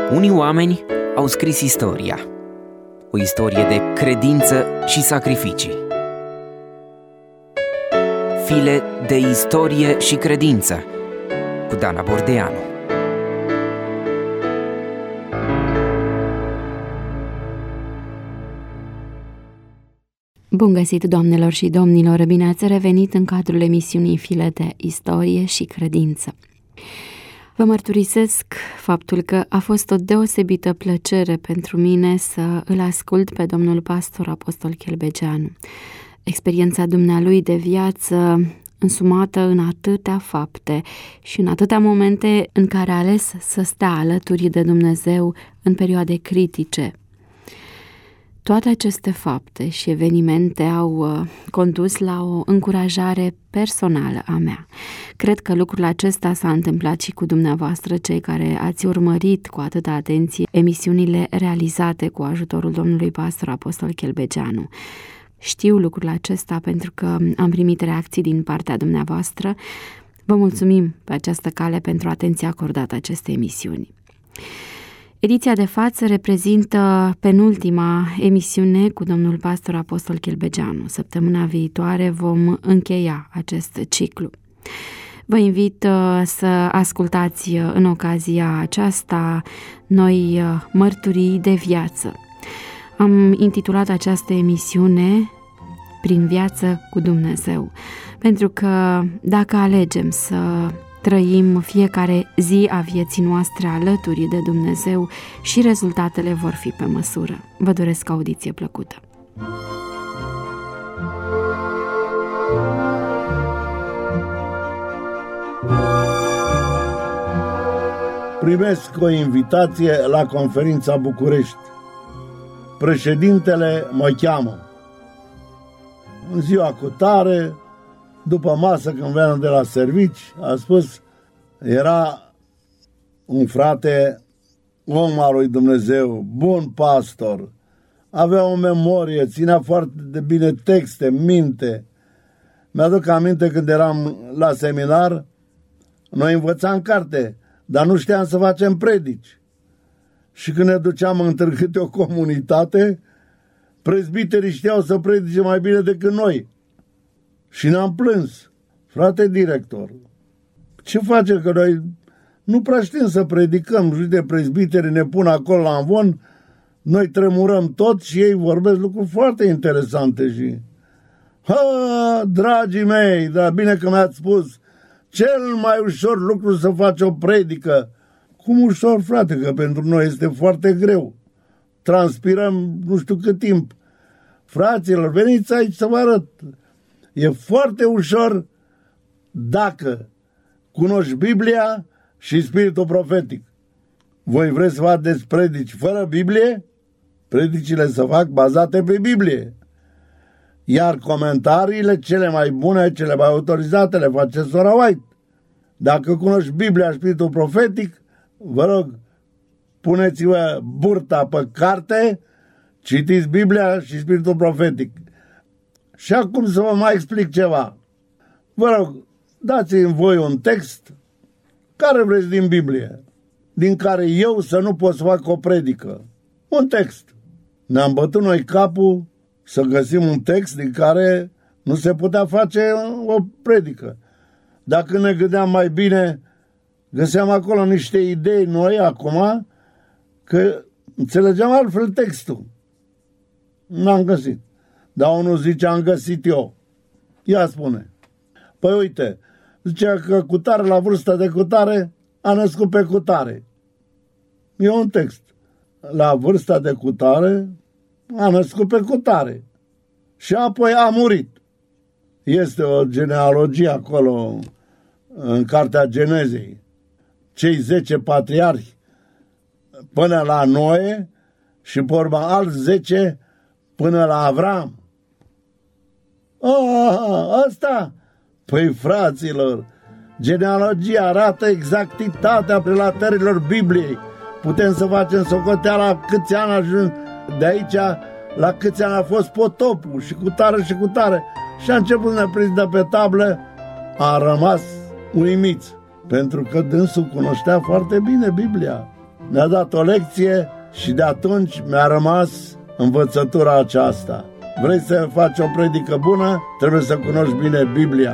Unii oameni au scris istoria, o istorie de credință și sacrificii. File de istorie și credință cu Dana Bordeanu. Bun găsit, doamnelor și domnilor! Bine ați revenit în cadrul emisiunii File de istorie și credință. Vă mărturisesc faptul că a fost o deosebită plăcere pentru mine să îl ascult pe domnul pastor apostol Chelbegeanu. Experiența dumnealui de viață însumată în atâtea fapte și în atâtea momente în care a ales să stea alături de Dumnezeu în perioade critice. Toate aceste fapte și evenimente au condus la o încurajare personală a mea. Cred că lucrul acesta s-a întâmplat și cu dumneavoastră, cei care ați urmărit cu atâta atenție emisiunile realizate cu ajutorul domnului pastor apostol Chelbegeanu. Știu lucrul acesta pentru că am primit reacții din partea dumneavoastră. Vă mulțumim pe această cale pentru atenția acordată acestei emisiuni. Ediția de față reprezintă penultima emisiune cu domnul pastor apostol Chelbegeanu. Săptămâna viitoare vom încheia acest ciclu. Vă invit să ascultați în ocazia aceasta noi mărturii de viață. Am intitulat această emisiune Prin viață cu Dumnezeu, pentru că dacă alegem să trăim fiecare zi a vieții noastre alături de Dumnezeu, și rezultatele vor fi pe măsură. Vă doresc audiție plăcută! Primesc o invitație la conferința București. Președintele mă cheamă. În ziua cutare, după masă, când veneam de la servici, a spus, era un frate, om al lui Dumnezeu, bun pastor, avea o memorie, ținea foarte de bine texte, minte. Mi-aduc aminte când eram la seminar, noi învățam carte, dar nu știam să facem predici. Și când ne duceam între câte o comunitate, prezbiterii știau să predice mai bine decât noi. Și ne-am plâns. Frate director, ce face că noi nu prea știm să predicăm? Uite, prezbiterii ne pun acolo la amvon, noi tremurăm tot și ei vorbesc lucruri foarte interesante și... dragii mei, dar bine că mi-ați spus, cel mai ușor lucru să faci o predică. Cum ușor, frate, că pentru noi este foarte greu. Transpirăm nu știu cât timp. Fraților, veniți aici să vă arăt. E foarte ușor dacă cunoști Biblia și spiritul profetic. Voi vreți să faceți predici fără Biblie? Predicile se fac bazate pe Biblie. Iar comentariile cele mai bune, cele mai autorizate le face sora White. Dacă cunoști Biblia și spiritul profetic, vă rog, puneți-vă burta pe carte, citiți Biblia și spiritul profetic. Și acum să vă mai explic ceva. Vă rog, dați-mi voi un text care vreți din Biblie, din care eu să nu pot să fac o predică. Un text. Ne-am bătut noi capul să găsim un text din care nu se putea face o predică. Dacă ne gândeam mai bine, găseam acolo niște idei noi acum, că înțelegeam altfel textul. N-am găsit. Dar unul zice, am găsit eu. Ia spune. Păi uite, zicea că cutare la vârsta de cutare a născut pe cutare. E un text. La vârsta de cutare a născut pe cutare. Și apoi a murit. Este o genealogie acolo în cartea Genezei. Cei 10 patriarhi până la Noe și pe urmă alți 10 până la Avram. Asta? Păi, fraților, genealogia arată exactitatea prelatărilor Bibliei. Putem să facem socoteala câți ani ajung de aici, la câți ani a fost potopul și cu tare și cu tare. Și a început să ne prindă pe tablă, a rămas uimiți, pentru că dânsul cunoștea foarte bine Biblia. ne-a dat o lecție și de atunci mi-a rămas învățătura aceasta. Vrei să faci o predică bună? Trebuie să cunoști bine Biblia.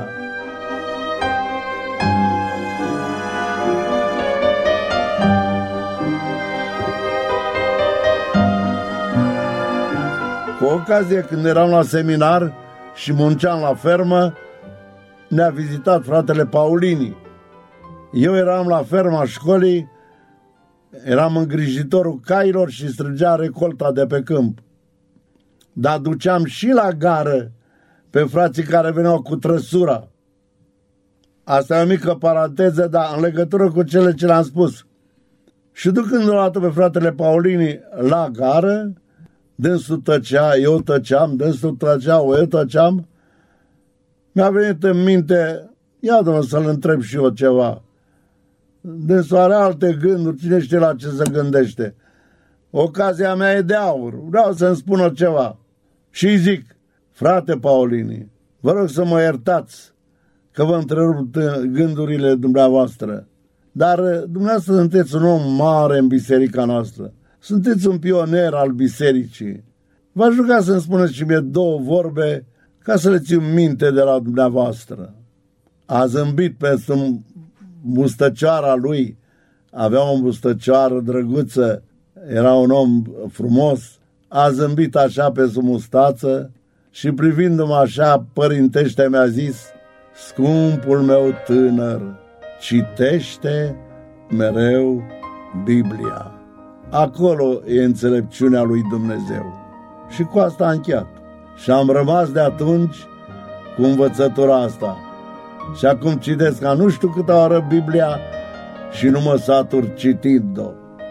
Cu ocazie, când eram la seminar și munceam la fermă, ne-a vizitat fratele Paulini. Eu eram la ferma școlii, eram îngrijitorul cailor și strângea recolta de pe câmp. Dar duceam și la gară pe frații care veneau cu trăsura. Asta e o mică paranteză, dar în legătură cu cele ce le-am spus. Și ducând o dată pe fratele Paulini la gară, dânsul tăcea, eu tăceam, dânsul tăcea, eu tăceam, mi-a venit în minte, ia domnule să-l întreb și eu ceva. Dânsul are alte gânduri, cine știe la ce se gândește. Ocazia mea e de aur, vreau să-mi spună ceva. Și îi zic, frate Paulini, vă rog să mă iertați că vă întrerup gândurile dumneavoastră, dar dumneavoastră sunteți un om mare în biserica noastră. Sunteți un pionier al bisericii. V-aș ruga să-mi spuneți și mie două vorbe ca să le țin minte de la dumneavoastră. A zâmbit pentru mustăcioara lui. Avea o mustăcioară drăguță, era un om frumos. A zâmbit așa pe sub mustață și privindu-mă așa părintește mi-a zis, scumpul meu tânăr, citește mereu Biblia. Acolo e înțelepciunea lui Dumnezeu. Și cu asta am încheiat. Și am rămas de atunci cu învățătura asta. Și acum citesc ca nu știu câtă oră Biblia și nu mă satur citind-o.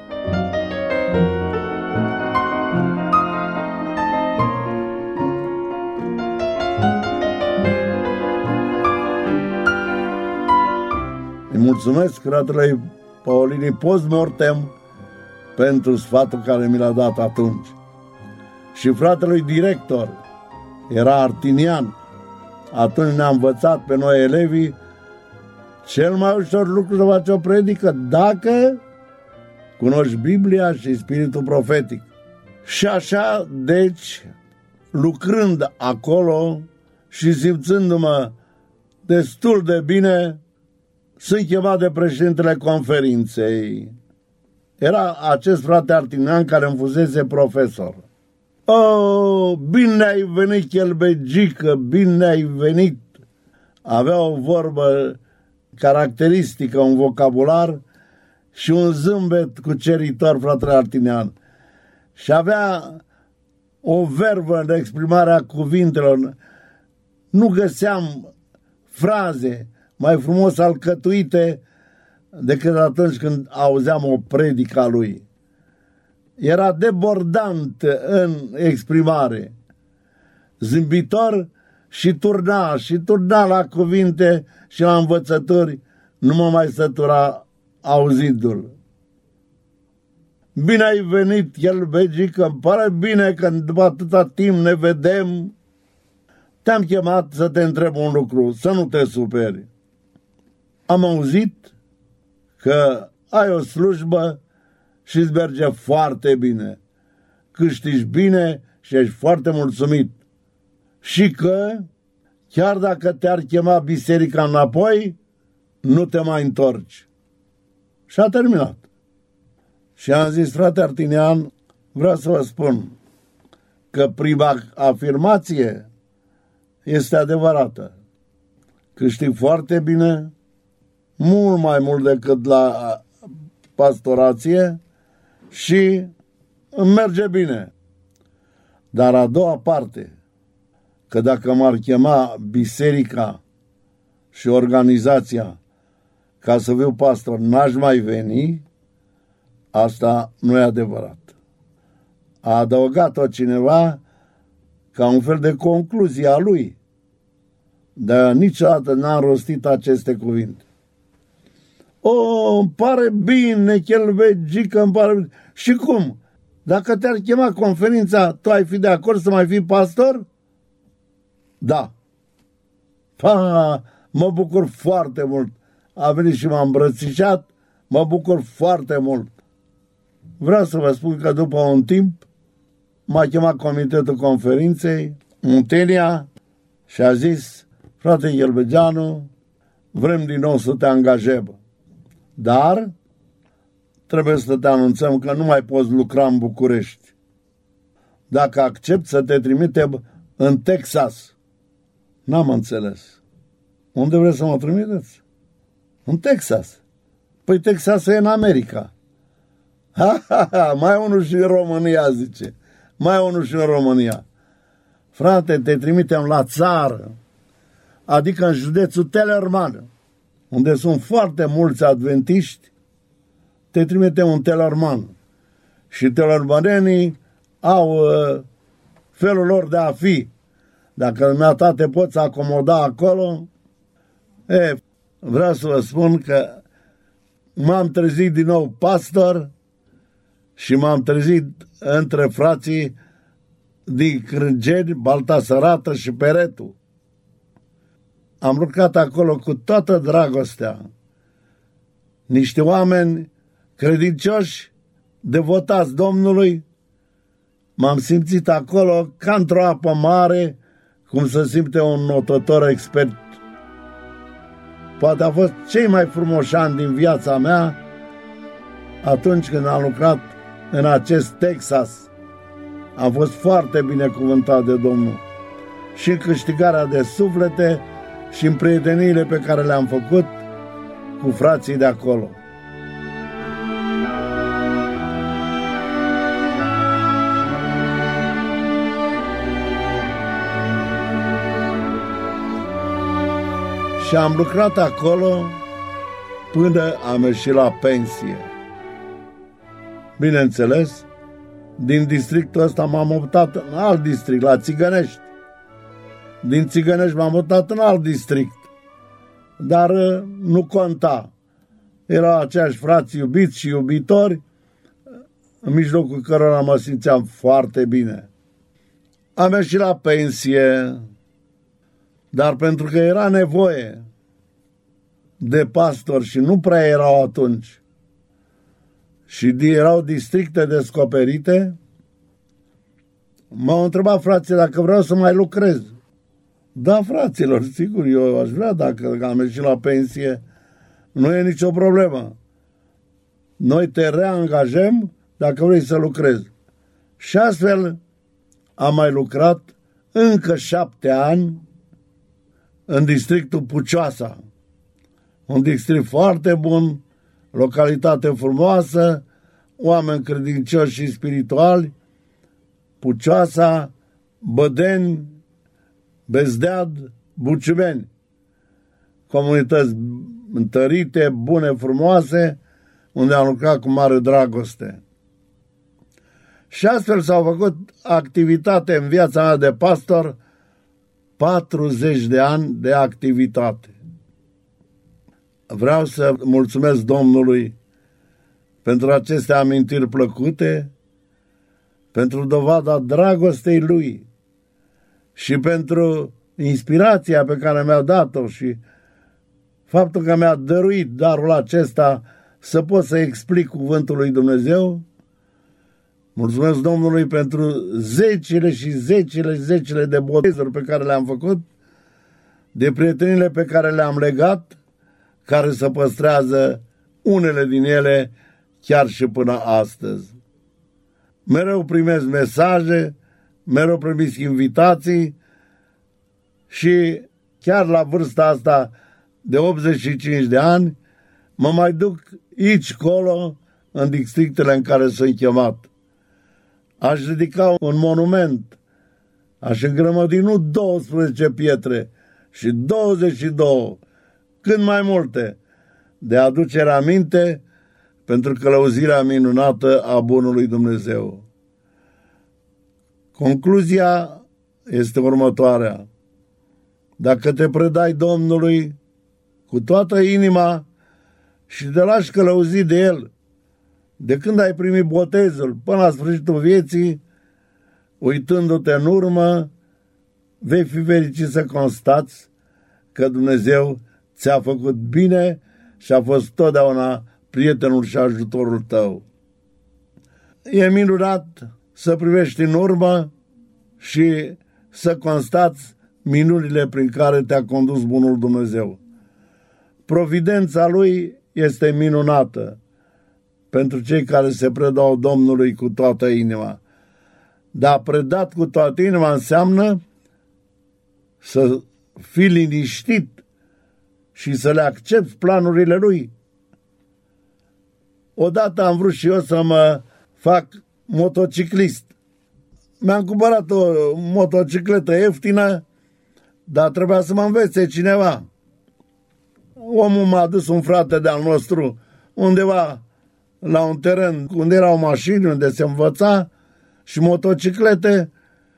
Îi mulțumesc fratele Paulini post-mortem pentru sfatul care mi l-a dat atunci. Și fratelui director, era artinian, atunci ne-a învățat pe noi elevii cel mai ușor lucru să faci o predică dacă cunoști Biblia și spiritul profetic. Și așa, deci, lucrând acolo și simțându-mă destul de bine, sunt chemat de președintele conferinței. Era acest frate artinian care îmi fusese profesor. Oh, bine ai venit, chelbegică, bine ai venit. Avea o vorbă caracteristică, un vocabular și un zâmbet cuceritor, fratele artinian. Și avea o verbă în exprimarea cuvintelor. Nu găseam fraze mai frumos alcătuite decât atunci când auzeam o predică a lui. Era debordant în exprimare, zâmbitor și turna la cuvinte și la învățături, nu mă mai sătura auzidul. Bine ai venit, Chelbegică, îmi pare bine că după atâta timp ne vedem. Te-am chemat să te întreb un lucru, să nu te superi. Am auzit că ai o slujbă și îți merge foarte bine, câștigi bine și ești foarte mulțumit. Și că, chiar dacă te-ar chema biserica înapoi, nu te mai întorci. Și a terminat. Și am zis, frate artinian, vreau să vă spun că prima afirmație este adevărată. Câștig foarte bine, mult mai mult decât la pastorație și îmi merge bine. Dar a doua parte, că dacă m-ar chema biserica și organizația ca să fiu pastor, n-aș mai veni, asta nu e adevărat. A adăugat-o cineva ca un fel de concluzie a lui, dar niciodată n-am rostit aceste cuvinte. Îmi pare bine, Chelbegică, îmi pare bine. Și cum? Dacă te-ar chema conferința, tu ai fi de acord să mai fii pastor? Da. Mă bucur foarte mult. A venit și m-a îmbrățișat, mă bucur foarte mult. Vreau să vă spun că după un timp m-a chemat comitetul conferinței Muntenia și a zis: frate Ghelbegeanu, vrem din nou să te angajăm, dar trebuie să te anunțăm că nu mai poți lucra în București. Dacă accepti să te trimitem în Texas. N-am înțeles. Unde vreți să mă trimiteți? În Texas. Păi Texas e în America. Mai unul și în România, zice. Mai unul și în România. Frate, te trimitem la țară, adică în județul Teleorman, unde sunt foarte mulți adventiști. Te trimitem în Teleorman. Și teleormanenii au felul lor de a fi. Dacă dumneata te poți acomoda acolo, vreau să vă spun că m-am trezit din nou pastor și m-am trezit între frații din Crângeni, Baltasarată și Peretu. Am lucrat acolo cu toată dragostea. Niște oameni credincioși, devotați Domnului. M-am simțit acolo ca într-o apă mare, cum se simte un notător expert. Poate a fost cei mai frumoși ani din viața mea atunci când am lucrat în acest Texas. Am fost foarte binecuvântat de Domnul și în câștigarea de suflete și în prieteniile pe care le-am făcut cu frații de acolo. Și am lucrat acolo până am ieșit la pensie. Bineînțeles, din districtul ăsta m-am mutat în alt district, la Țigănești. Din Țigănești m-am mutat în alt district, dar nu conta. Erau aceiași frați iubiți și iubitori, în mijlocul cărora mă simțeam foarte bine. Am ieșit la pensie, dar pentru că era nevoie de pastori și nu prea erau atunci, și erau districte descoperite, m-au întrebat frații dacă vreau să mai lucrez. Da, fraților, sigur, eu aș vrea, dacă am ieșit la pensie, nu e nicio problemă. Noi te reangajăm dacă vrei să lucrezi. Și astfel am mai lucrat încă 7 ani în districtul Pucioasa. Un district foarte bun, localitate frumoasă, oameni credincioși și spirituali, Pucioasa, Bădeni, Bezdead, Buciumeni. Comunități întărite, bune, frumoase, unde am lucrat cu mare dragoste. Și astfel s-au făcut activitate în viața mea de pastor, 40 de ani de activitate. Vreau să mulțumesc Domnului pentru aceste amintiri plăcute, pentru dovada dragostei Lui și pentru inspirația pe care mi-a dat-o și faptul că mi-a dăruit darul acesta să pot să explic cuvântul lui Dumnezeu. Mulțumesc Domnului pentru zecile și zecile de botezuri pe care le-am făcut, de prietenile pe care le-am legat, care se păstrează unele din ele chiar și până astăzi. Mereu primesc mesaje, mereu primesc invitații și chiar la vârsta asta de 85 de ani mă mai duc aici-colo în districtele în care sunt chemat. Aș ridica un monument, aș îngrămădi nu 12 pietre și 22, cât mai multe, de aducere aminte pentru călăuzirea minunată a bunului Dumnezeu. Concluzia este următoarea. Dacă te predai Domnului cu toată inima și te lași călăuzi de El, de când ai primit botezul până la sfârșitul vieții, uitându-te în urmă, vei fi fericit să constați că Dumnezeu ți-a făcut bine și a fost totdeauna prietenul și ajutorul tău. e minunat să privești în urmă și să constați minunile prin care te-a condus bunul Dumnezeu. Providența Lui este minunată pentru cei care se predau Domnului cu toată inima. Dar predat cu toată inima înseamnă să fii liniștit și să le accepti planurile Lui. Odată am vrut și eu să mă fac motociclist. Mi-am cumpărat o motocicletă ieftină, dar trebuia să mă învețe cineva. Omul m-a dus, un frate de-al nostru, undeva la un teren unde erau mașini, unde se învăța și motociclete,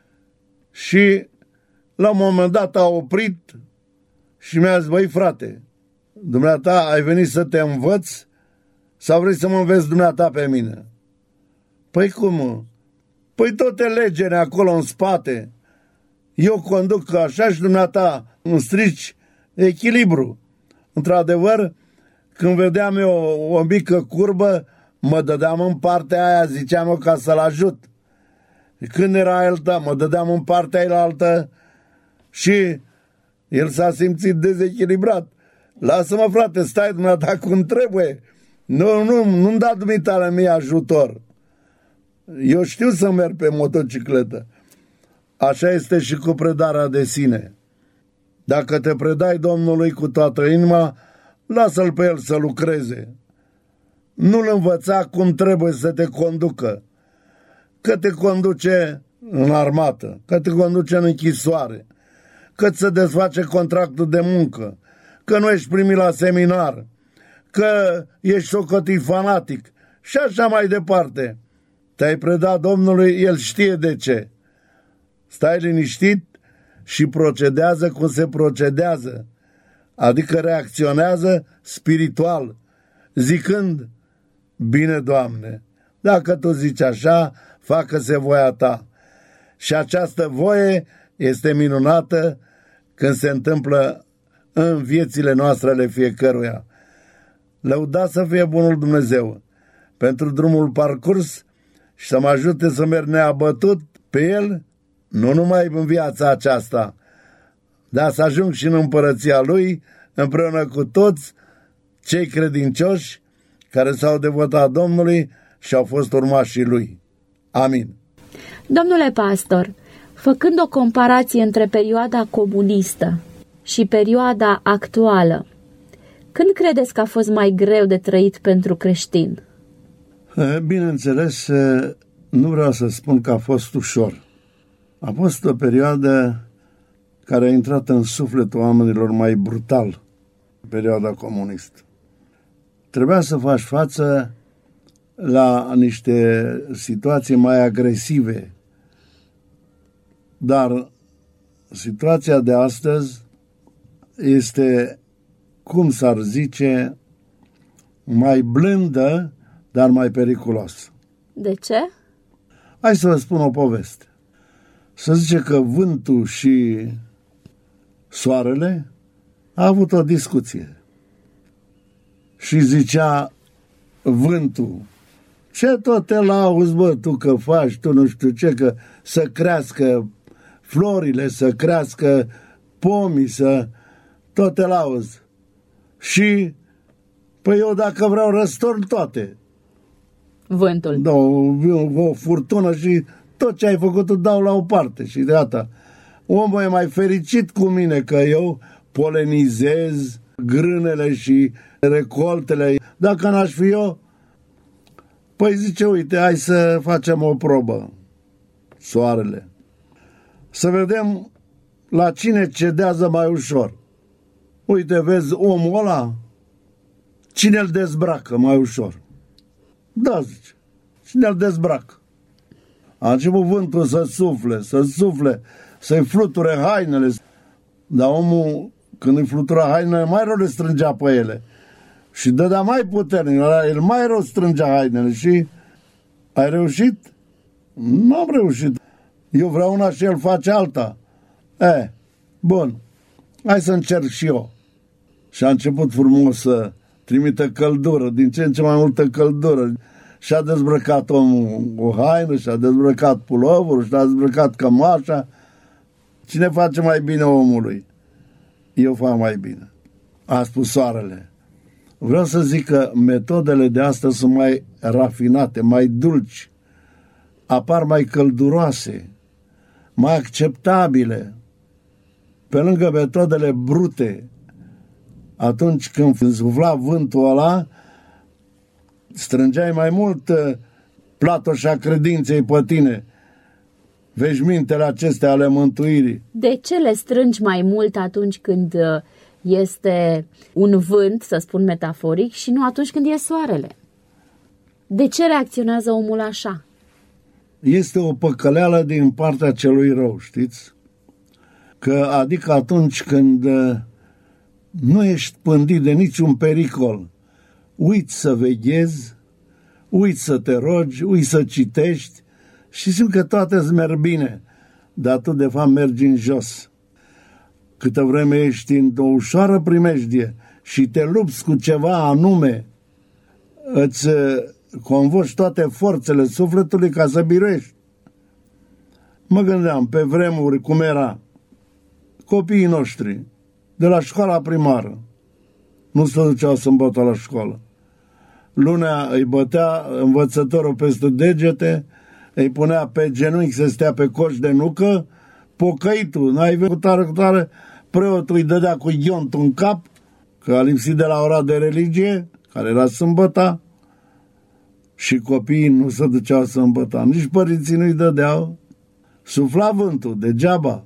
și la un moment dat a oprit și mi-a zis: băi frate, dumneata ai venit să te învăți sau vrei să mă înveți dumneata pe mine? Păi cum? Păi tot e legere acolo în spate. Eu conduc așa și dumneata îmi strici echilibru. Într-adevăr, când vedeam eu o mică curbă, mă dădeam în partea aia, ziceam eu, ca să-l ajut. Când era alta, mă dădeam în partea aia altă și el s-a simțit dezechilibrat. Lasă-mă, frate, stai dumneata cum trebuie. Nu-mi da dumitale mie ajutor. Eu știu să merg pe motocicletă. Așa este și cu predarea de sine. Dacă te predai Domnului cu toată inima, lasă-l pe el să lucreze. Nu-l învăța cum trebuie să te conducă. Că te conduce în armată, că te conduce în închisoare, că ți se desface contractul de muncă, că nu ești primit la seminar, că ești socotit fanatic și așa mai departe. Te-ai predat Domnului, El știe de ce. Stai liniștit și procedează cum se procedează, adică reacționează spiritual, zicând: bine, Doamne, dacă Tu zici așa, facă-se voia Ta. Și această voie este minunată când se întâmplă în viețile noastre ale fiecăruia. Lăudat să fie bunul Dumnezeu pentru drumul parcurs și să mă ajute să merg neabătut pe El, nu numai în viața aceasta, dar să ajung și în împărăția Lui împreună cu toți cei credincioși care s-au devotat Domnului și au fost urmașii Lui. Amin. Domnule pastor, făcând o comparație între perioada comunistă și perioada actuală, când credeți că a fost mai greu de trăit pentru creștin? Bineînțeles, nu vreau să spun că a fost ușor. A fost o perioadă care a intrat în sufletul oamenilor mai brutal, perioada comunistă. Trebuia să faci față la niște situații mai agresive, dar situația de astăzi este, cum s-ar zice, mai blândă, dar mai periculoasă. De ce? Hai să vă spun o poveste. Se zice că vântul și soarele a avut o discuție. Și zicea vântul: ce tot te lauzi, bă, tu că faci, tu nu știu ce, că să crească florile, să crească pomii, să tot te lauzi. Și, păi eu dacă vreau răstorn toate. Vântul. Da, o furtună și tot ce ai făcut îl dau la o parte și de asta. Omul e mai fericit cu mine că eu polenizez grânele și recoltele. Dacă n-aș fi eu, păi zice, uite, hai să facem o probă. Soarele. Să vedem la cine cedează mai ușor. Uite, vezi omul ăla? Cine îl dezbracă mai ușor? Da, zice. Cine îl dezbracă? A început vântul să sufle, să-i fluture hainele. Dar omul, când îi flutura hainele, mai rău le strângea pe ele. Și dădea mai puternic, el mai rău strângea hainele. Și ai reușit? N-am reușit. Eu vreau una și el face alta. Bun, hai să încerc și eu. Și a început frumos să trimită căldură, din ce în ce mai multă căldură. și-a dezbrăcat omul o haină, și-a dezbrăcat puloverul, și-a dezbrăcat cămașa. Cine face mai bine omului? Eu fac mai bine, a spus soarele. Vreau să zic că metodele de astăzi sunt mai rafinate, mai dulci, apar mai călduroase, mai acceptabile. Pe lângă metodele brute, atunci când sufla vântul ăla, strângeai mai mult platoșa credinței pe tine, veșmintele acestea ale mântuirii. De ce le strângi mai mult atunci când este un vânt, să spun metaforic, și nu atunci când e soarele? De ce reacționează omul așa? Este o păcăleală din partea celui rău, știți? Că adică atunci când nu ești pândit de niciun pericol, uiți să veghezi, uiți să te rogi, uiți să citești și simt că toate îți merg bine, dar tu de fapt mergi în jos. Câtă vreme ești în o ușoară primejdie și te lupți cu ceva anume, îți convoci toate forțele sufletului ca să biruiești. Mă gândeam pe vremuri cum era copiii noștri de la școala primară. Nu se duceau sâmbătă la școală. Lunea îi bătea învățătorul peste degete, îi punea pe genunchi să stea pe coș de nucă, pocăitul, n-ai venit cu tare, preotul îi dădea cu ghiontul în cap, că a lipsit de la ora de religie, care era sâmbăta, și copiii nu se duceau sâmbăta, nici părinții nu-i dădeau. Sufla vântul, degeaba.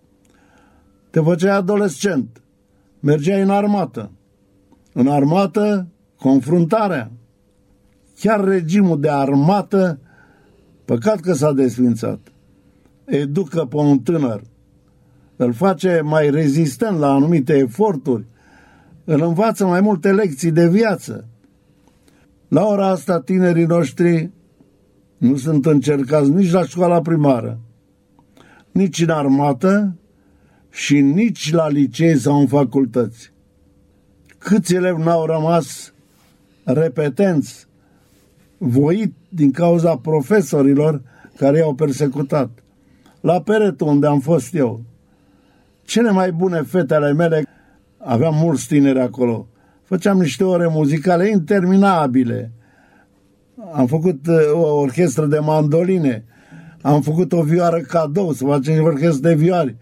Te făceai adolescent, mergeai în armată. În armată, confruntarea. Chiar regimul de armată, păcat că s-a desfințat, educă pe un tânăr, îl face mai rezistent la anumite eforturi, îl învață mai multe lecții de viață. La ora asta, tinerii noștri nu sunt încercați nici la școala primară, nici în armată și nici la licee sau în facultăți. Câți elevi n-au rămas repetenți, voit din cauza profesorilor care i-au persecutat. La peretul unde am fost eu, cele mai bune fete ale mele, aveam mulți tineri acolo, făceam niște ore muzicale interminabile. Am făcut o orchestră de mandoline, am făcut o vioară cadou, să facem orchestră de vioare.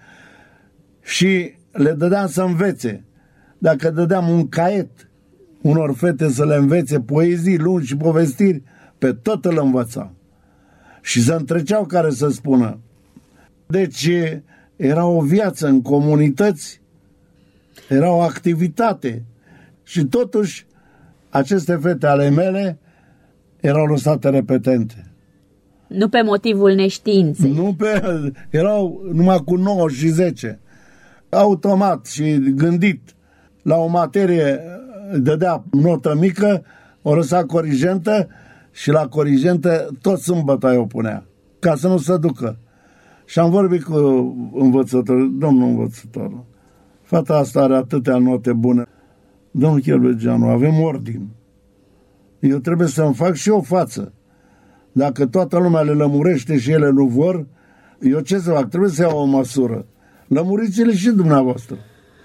Și le dădeam să învețe. Dacă dădeam un caiet unor fete să le învețe poezii lungi și povestiri, pe tot îl învăța. Și se întreceau care să spună. Deci era o viață în comunități, era o activitate. Și totuși aceste fete ale mele erau lăsate repetente. Nu pe motivul neștiinței. Erau numai cu 9 și 10. Automat și gândit la o materie, dădea notă mică, o lăsa corigentă și la corigentă tot sâmbătă o punea, ca să nu se ducă. Și am vorbit cu învățătorul, domnul învățător, fata asta are atâtea note bune. Domnul Chelbegeanu, avem ordin. Eu trebuie să-mi fac și o față. Dacă toată lumea le lămurește și ele nu vor, eu ce să fac? Trebuie să iau o măsură. Lămuriți-le și dumneavoastră.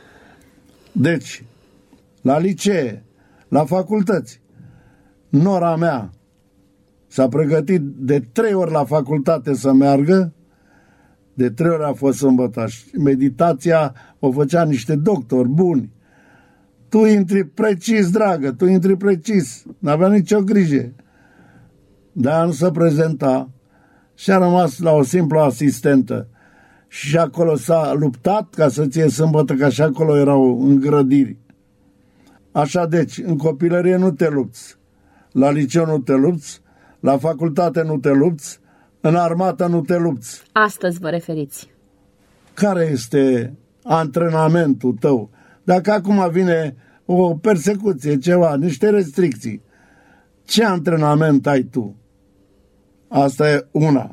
Deci, la licee, la facultăți, nora mea s-a pregătit de 3 ori la facultate să meargă, de 3 ori a fost sâmbătă. Meditația o făcea niște doctori buni. Tu intri precis, dragă, tu intri precis. N-avea nicio grijă. Dar nu se prezenta și a rămas la o simplă asistentă. Și acolo s-a luptat ca să ție sâmbătă, că și acolo erau îngrădiri. Așa deci, în copilărie nu te lupți, la liceu nu te lupți, la facultate nu te lupți, în armată nu te lupți. Astăzi vă referiți. Care este antrenamentul tău? Dacă acum vine o persecuție, ceva, niște restricții, ce antrenament ai tu? Asta e una.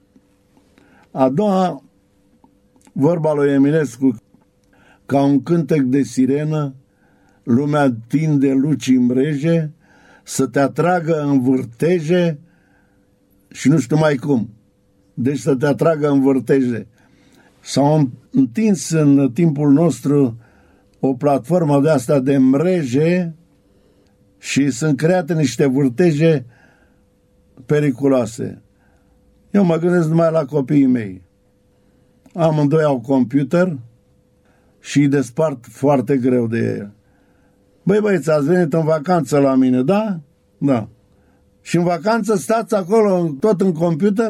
A doua, vorba lui Eminescu, ca un cântec de sirenă, lumea tinde lucii în mreje, să te atragă în vârteje și nu știu mai cum. Deci să te atragă în vârteje. S-au întins în timpul nostru o platformă de asta de mreje și sunt create niște vârteje periculoase. Eu mă gândesc numai la copiii mei. Amândoi au computer și îi despart foarte greu de el. Băi băieți, ați venit în vacanță la mine, da? Da. Și în vacanță stați acolo tot în computer?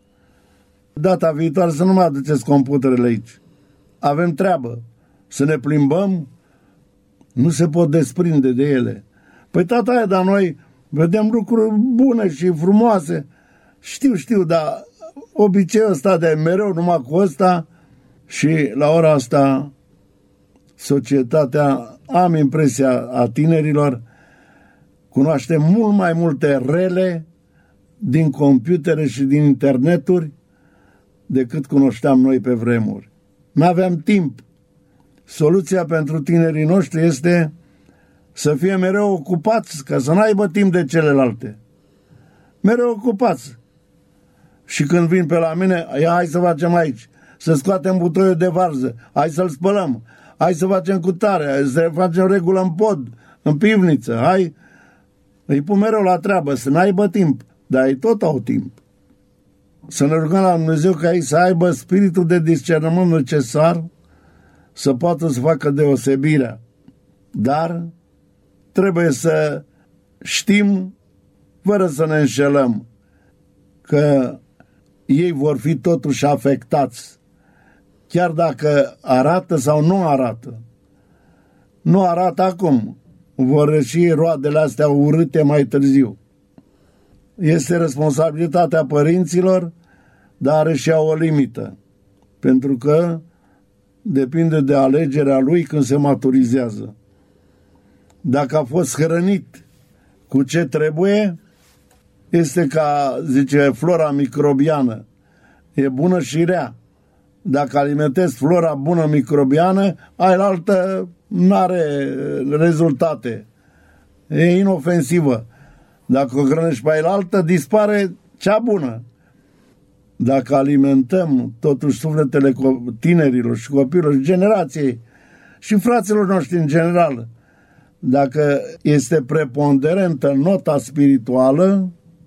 Data viitoare să nu mai aduceți computerele aici. Avem treabă. Să ne plimbăm, nu se pot desprinde de ele. Păi tata, dar noi vedem lucruri bune și frumoase. Știu, dar obiceiul ăsta de mereu numai cu ăsta și la ora asta societatea, am impresia a tinerilor, cunoaște mult mai multe rele din computere și din interneturi decât cunoșteam noi pe vremuri. N-aveam timp. Soluția pentru tinerii noștri este să fie mereu ocupați, ca să n-aibă timp de celelalte. Mereu ocupați. Și când vin pe la mine, hai să facem aici, să scoatem butoiul de varză, hai să-l spălăm, hai să facem cutare, să facem regulă în pod, în pivniță, hai. Îi pun mereu la treabă, să n-aibă timp, dar ei tot au timp. Să ne rugăm la Dumnezeu ca ei să aibă spiritul de discernământ necesar să poată să facă deosebirea. Dar trebuie să știm, fără să ne înșelăm, că ei vor fi totuși afectați, chiar dacă arată sau nu arată. Nu arată acum, vor ieși roadele astea urâte mai târziu. Este responsabilitatea părinților, dar are și ea o limită, pentru că depinde de alegerea lui când se maturizează. Dacă a fost hrănit cu ce trebuie, este ca, zice, flora microbiană. E bună și rea. Dacă alimentezi flora bună microbiană, ailaltă n-are rezultate. E inofensivă. Dacă o hrănești pe ailaltă, dispare cea bună. Dacă alimentăm totuși sufletele tinerilor și copiilor și generației și fraților noștri în general, dacă este preponderentă nota spirituală,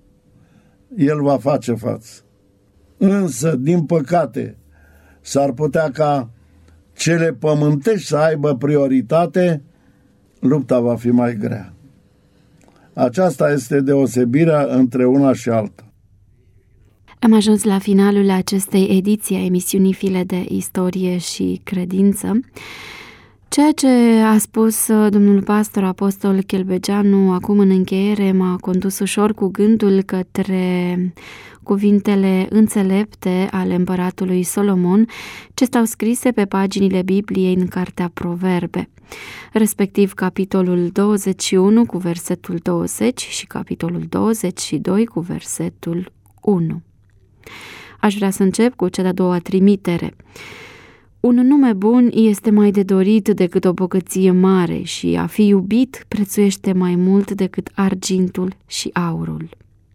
el va face față. Însă, din păcate, s-ar putea ca cele pământești să aibă prioritate, lupta va fi mai grea. Aceasta este deosebirea între una și alta. Am ajuns la finalul acestei ediții a emisiunii File de Istorie și Credință. Ceea ce a spus domnul pastor apostol Chelbegeanu acum în încheiere m-a condus ușor cu gândul către cuvintele înțelepte ale împăratului Solomon, ce stau scrise pe paginile Bibliei în cartea Proverbe, respectiv capitolul 21 cu versetul 20 și capitolul 22 cu versetul 1. Aș vrea să încep cu cea de-a doua trimitere. Un nume bun este mai de dorit decât o bogăție mare și a fi iubit prețuiește mai mult decât argintul și aurul.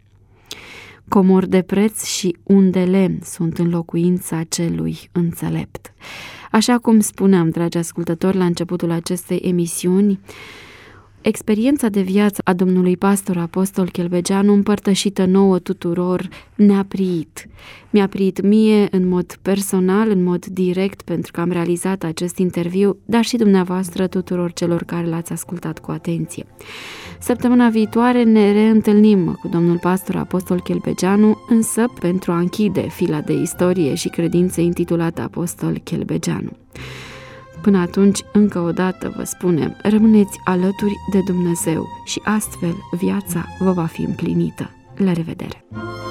Comori de preț și un de lemn sunt în locuința celui înțelept. Așa cum spuneam, dragi ascultători, la începutul acestei emisiuni, experiența de viață a domnului pastor apostol Chelbegeanu, împărtășită nouă tuturor, ne-a priit. Mi-a priit mie în mod personal, în mod direct, pentru că am realizat acest interviu, dar și dumneavoastră tuturor celor care l-ați ascultat cu atenție. Săptămâna viitoare ne reîntâlnim cu domnul pastor apostol Chelbegeanu, însă pentru a închide fila de istorie și credință intitulată Apostol Chelbegeanu. Până atunci, încă o dată vă spunem, rămâneți alături de Dumnezeu și astfel viața vă va fi împlinită. La revedere!